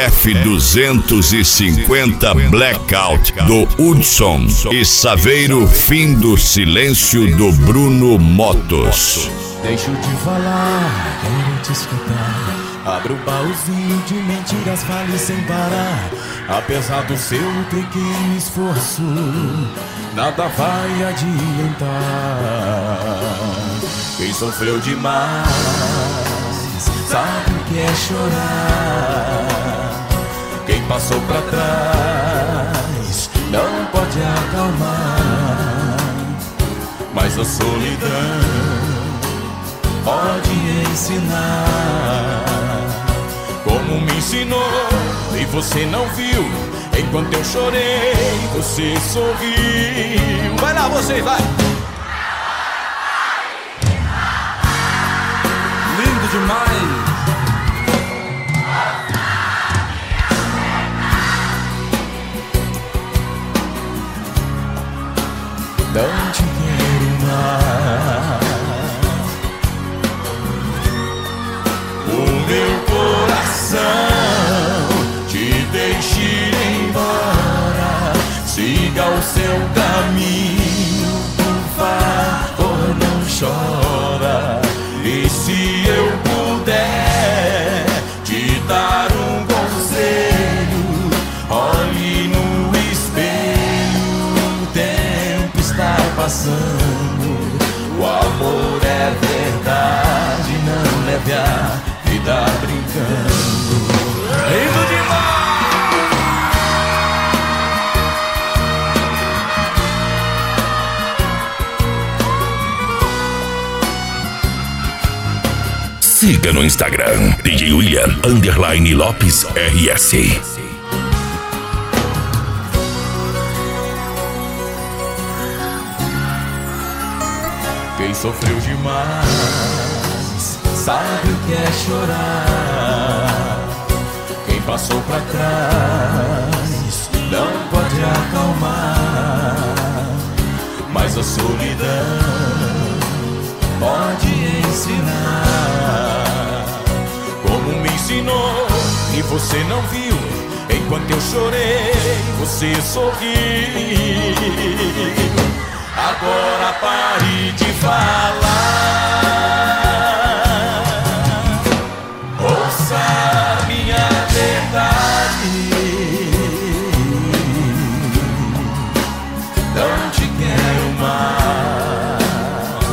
F250 Blackout do Hudson e Saveiro Fim do Silêncio do Bruno Motos. Deixo de falar, quero te escutar. Abra o baúzinho de mentiras, fale sem parar. Apesar do seu pequeno esforço, nada vai adiantar. Quem sofreu demais sabe o que é chorar. Quem passou pra trás não pode acalmar. Mas a solidão pode ensinar, como me ensinou e você não viu. Enquanto eu chorei, você sorriu. Vai lá, vocês, vai! Lindo demais! Não te quero mais. O meu coração te deixa ir embora. Siga o seu caminho, por favor, não chora. E se eu puder te dar um conselho, olhe no espelho, o tempo está passando. O amor é verdade, não leve a vida brincando. Lindo demais! Siga no Instagram DJ William _Lopes RS. Quem sofreu demais sabe o que é chorar. Quem passou pra trás não pode acalmar. Mas a solidão pode ensinar, como me ensinou e você não viu. Enquanto eu chorei, você sorriu. Agora pare de falar, ouça minha verdade. Não te quero mais.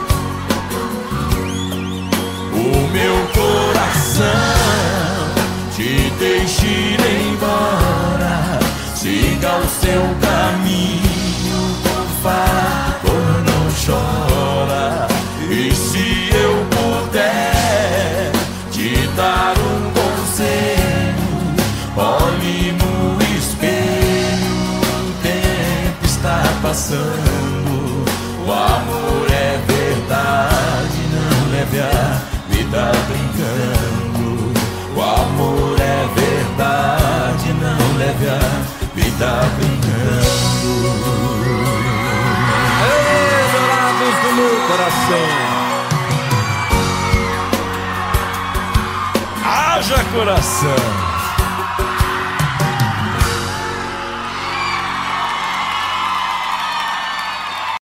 O meu coração te deixa ir embora. Siga o seu caminho, por favor, não chora. E se eu puder te dar um conselho, olhe no espelho, o tempo está passando. O amor é verdade, não leve a vida brincando. O amor é verdade, não leve a vida brincando. Dourados do meu coração, haja coração.